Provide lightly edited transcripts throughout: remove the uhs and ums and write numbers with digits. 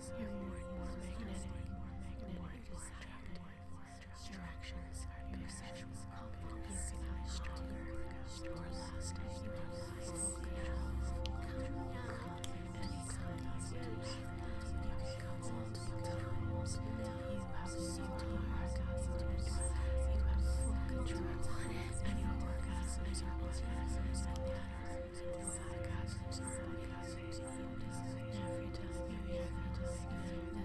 You're more and more magnetic, more distracted. Distractions are sexual confidence. You can have stronger, more lasting, full control. Anytime you use, you can come multiple times. You have multiple orgasms. You have full control, and your orgasms are orgasms that matter. Your orgasms are orgasms that you desire. Every time you hear them,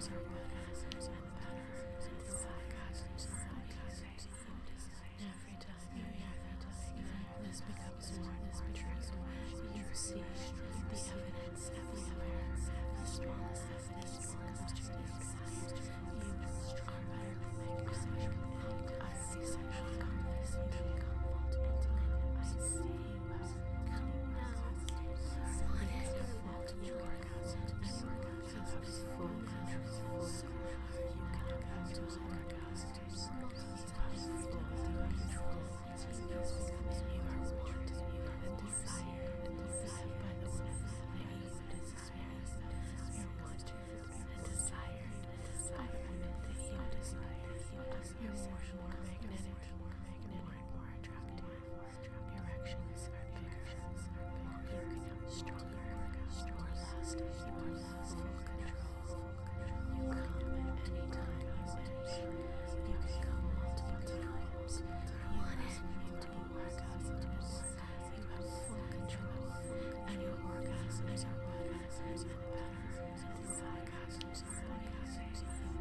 orgasms are better and better. Your orgasms are amazing. Every time you hear this becomes more true. You see the evidence everywhere. The smallest evidence comes to you. You are utterly magnetic, utterly sexually confident. You come multiple times. You have come now. You can have multiple orgasms. You have full control. You can have multiple orgasms. You have full control. You are wanted and desired by the woman that you desire. You're wanted and desired by the woman that you desire. You're more and more magnetic, more and more attractive. Erections are bigger. You can have stronger or less. You are full control. You come at any time you wish. You can come multiple times. You have multiple orgasms. You have full control. And your orgasms are better and better. Your orgasms are amazing.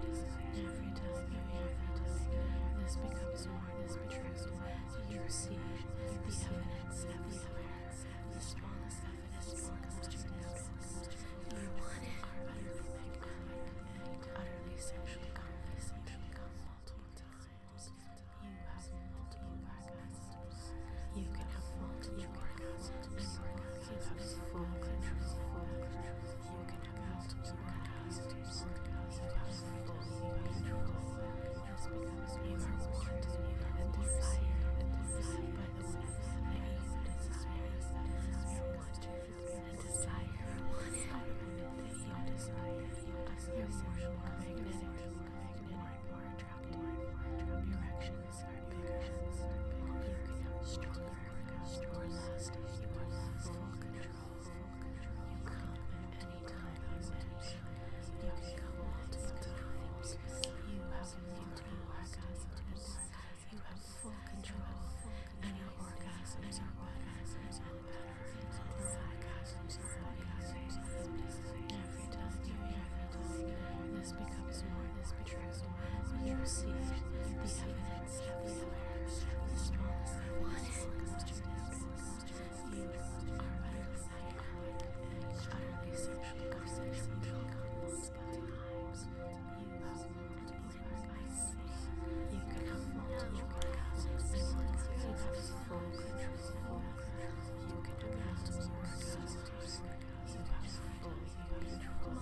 Every time you hear this becomes more true. You see the evidence everywhere. The smallest evidence comes to notice. You are utterly magnetic, utterly sexually confident. Come multiple times. You have multiple orgasms. You can have multiple orgasms. You have full control. You can have multiple orgasms. You have full control. This becomes you are wanted and desired by the woman that you desire. You're wanted and desired by the woman that you desire. You're more and more magnetic, more and more attractive. Erections are bigger. You can have stronger or less. You are full control. You come at any time you wish. You can come multiple times. You have multiple orgasms. You have full control. And your orgasms are better and better. Your orgasms are amazing. Every time you hear this becomes more true. You see the evidence everywhere. The smallest evidence comes to notice. You are utterly magnetic, utterly sexually confident. You come multiple times. You have multiple orgasms. You can have multiple orgasms. You have full control. You can have multiple orgasms. You have full control.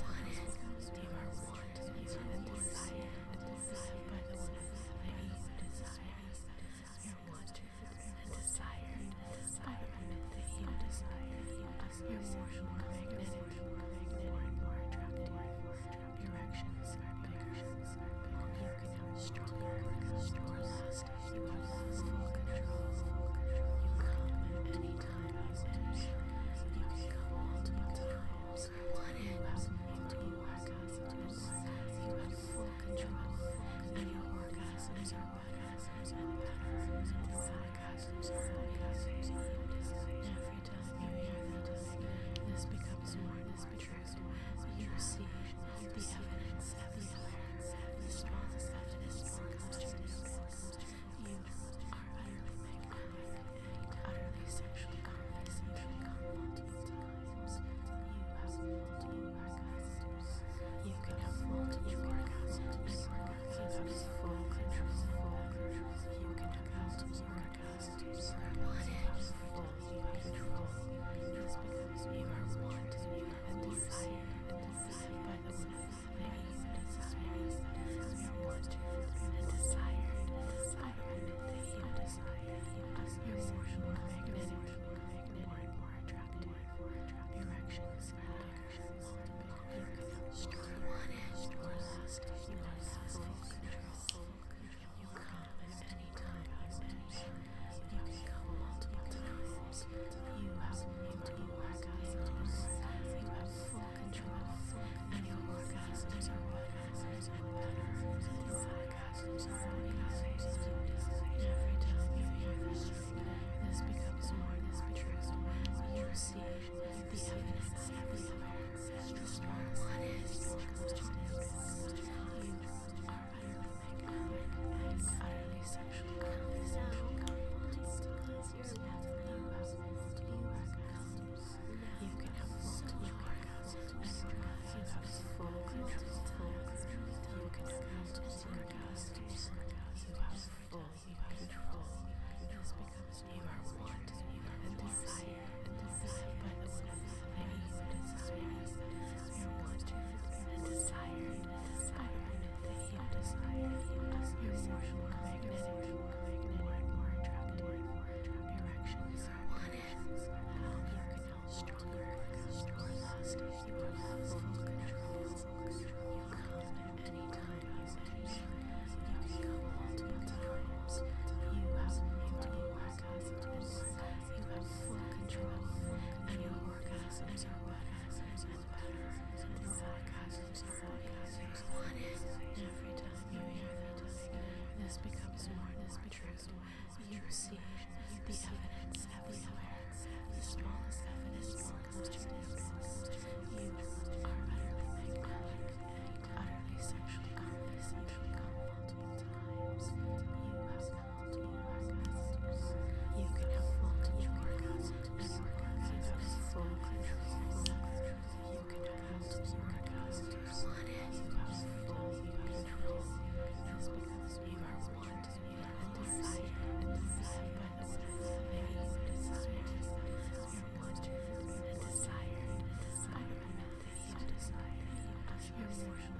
You are wanted and desired by the woman that you desire. You're wanted and desired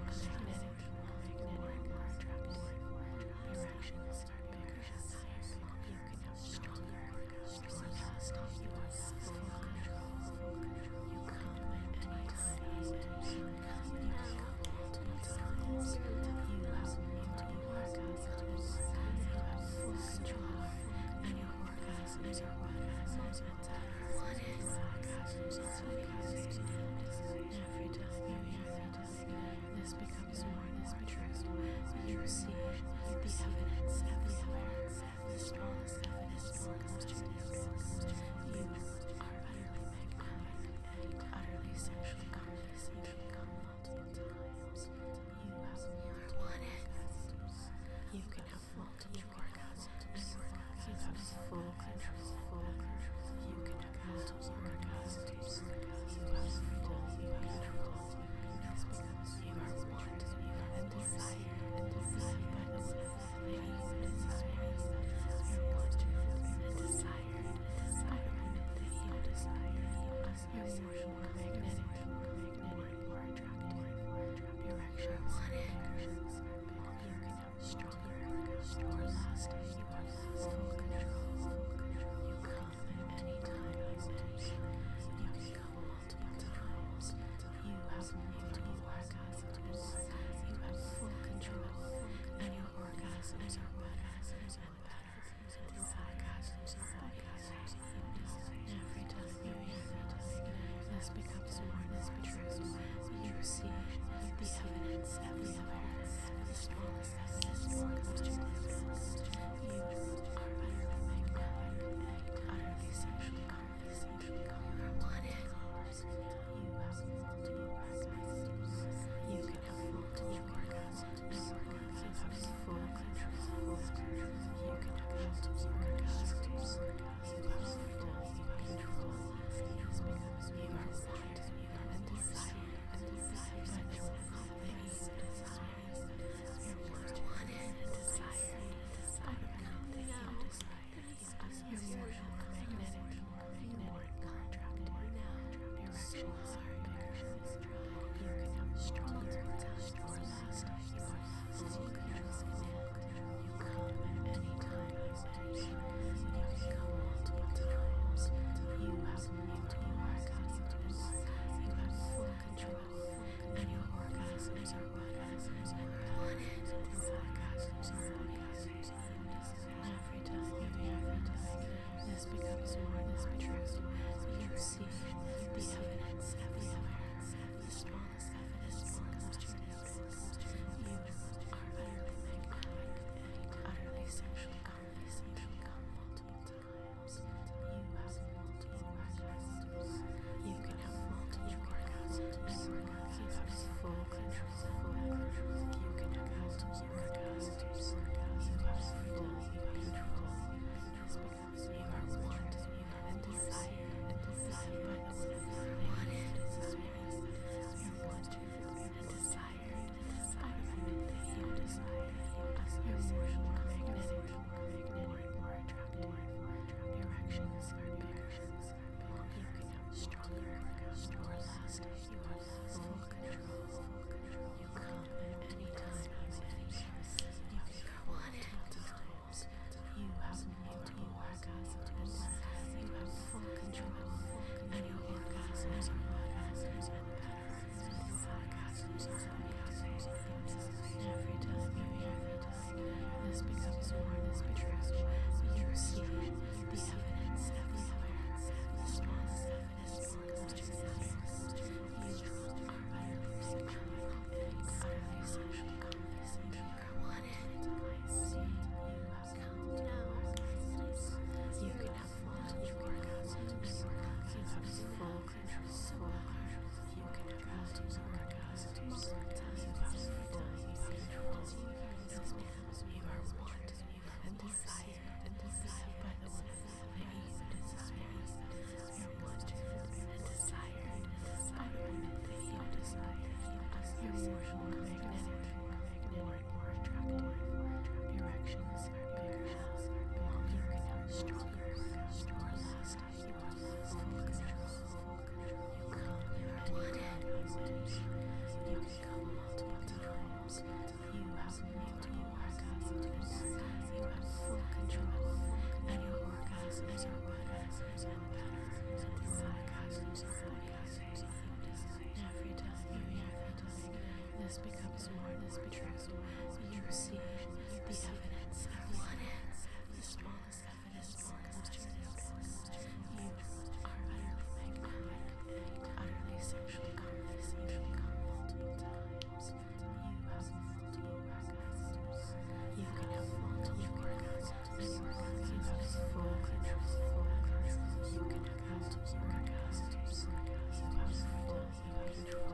You can come multiple times. this becomes more true. You receive the evidence of the smallest evidence comes to your notice. You are utterly magnetic, utterly sexually conversational multiple times. You have multiple orgasms. You can have multiple orgasms. You have full control. You can have multiple orgasms. You have full control.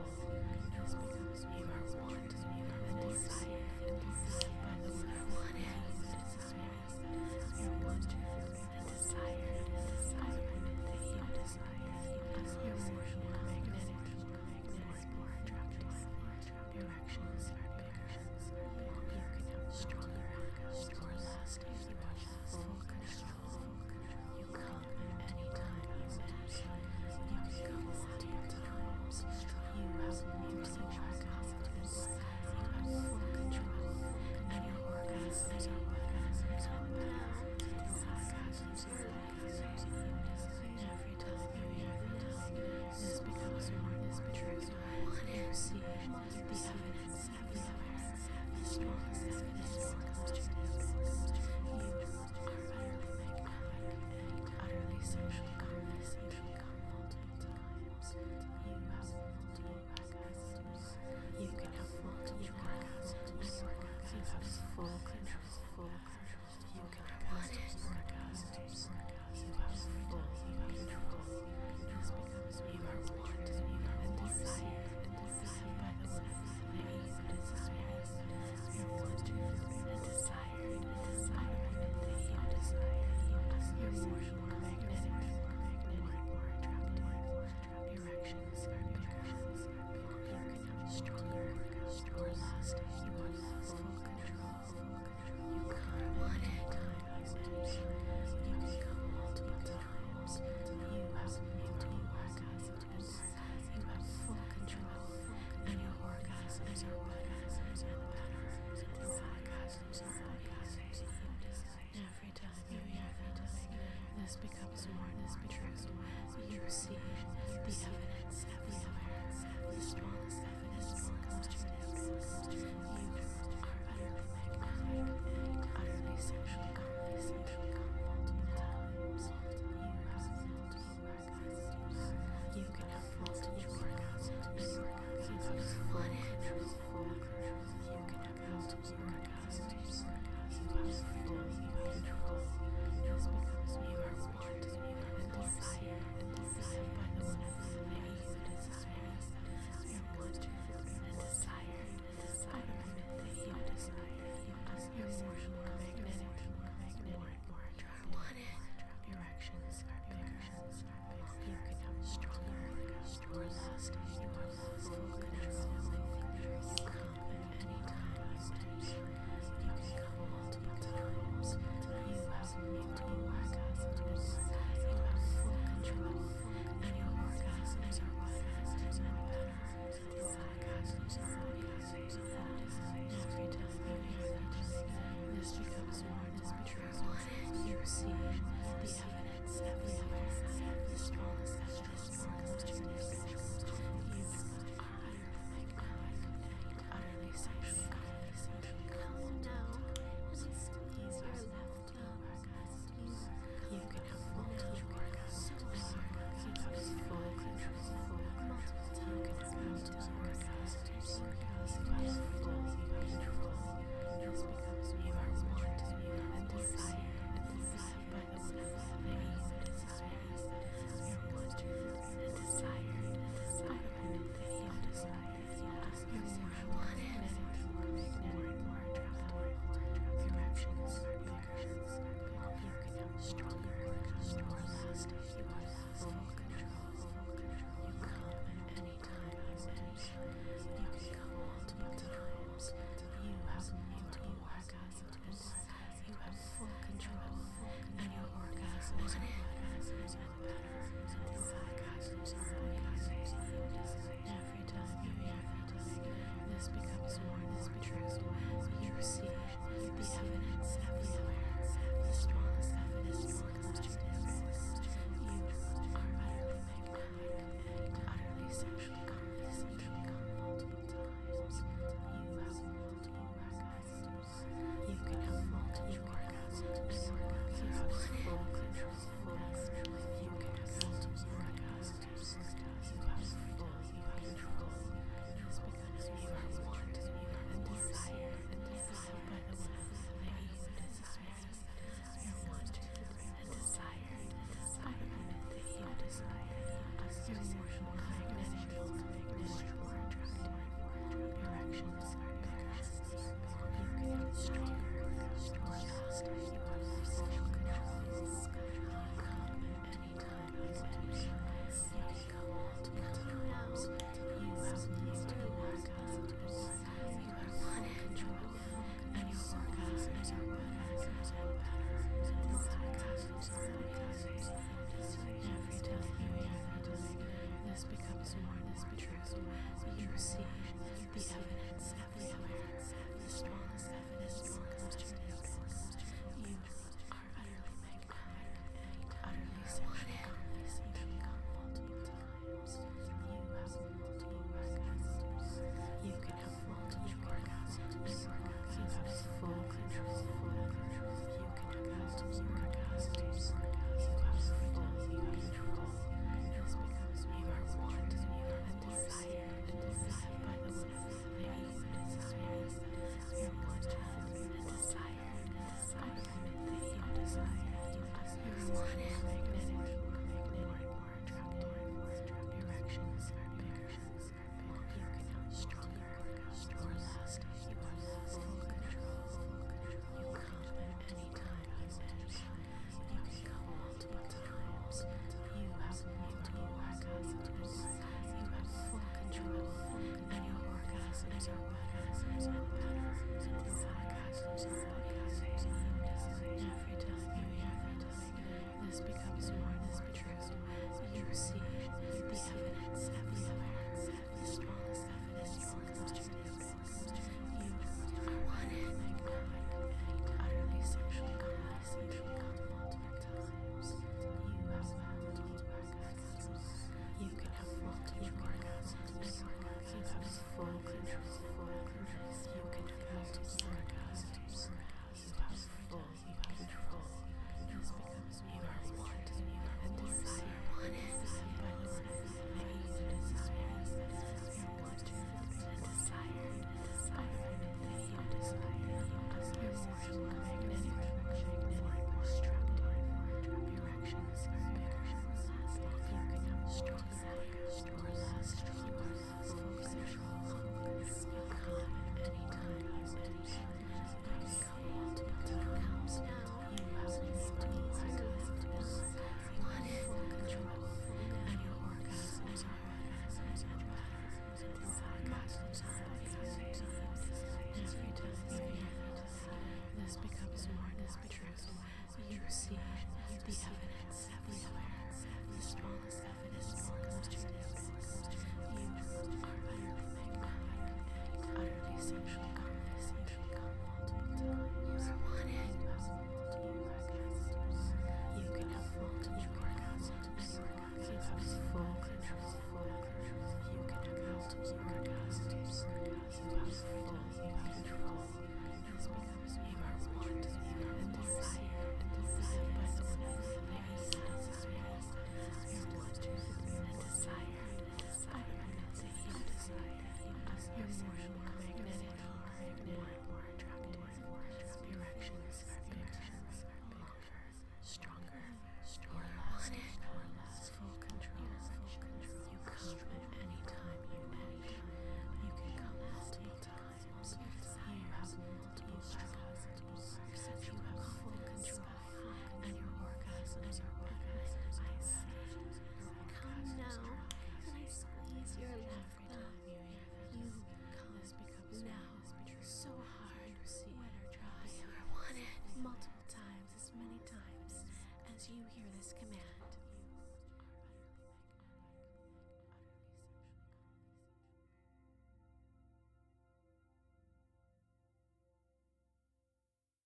You are wanted and desired by the one who is desired. You're wanted and desired by the woman that you desire. You're more magnetic, more attractive. Your actions are bigger. You can have stronger, more lasting. You have full control. You come at any time you want. You can come multiple times. You have multiple orgasms. You have full control. And your orgasms are better and better. Your orgasms are better. Every time you hear this, this becomes more true. You see the evidence everywhere. The smallest evidence comes to your notice. You are utterly magnetic, utterly sexually conversational multiple times. You have multiple orgasms. You can have multiple orgasms. You have full control. You can have multiple orgasms. You have full control. You are wanted and desired by the one that you desire. You're wanted and desired by the woman that you desire. You're more magnetic, more attractive. Your actions are bigger. You can have stronger, more lasting. You have full control. You come any time you want. You can come multiple times. You have multiple orgasms. You have full control. And your orgasms are better and better. Your orgasms are orgasms. Every time you hear this becomes more true. You receive the evidence everywhere. The smallest evidence comes to your notice. You are orgasms are better. Your orgasms are amazing. Every time you hear this becomes more and more true. You see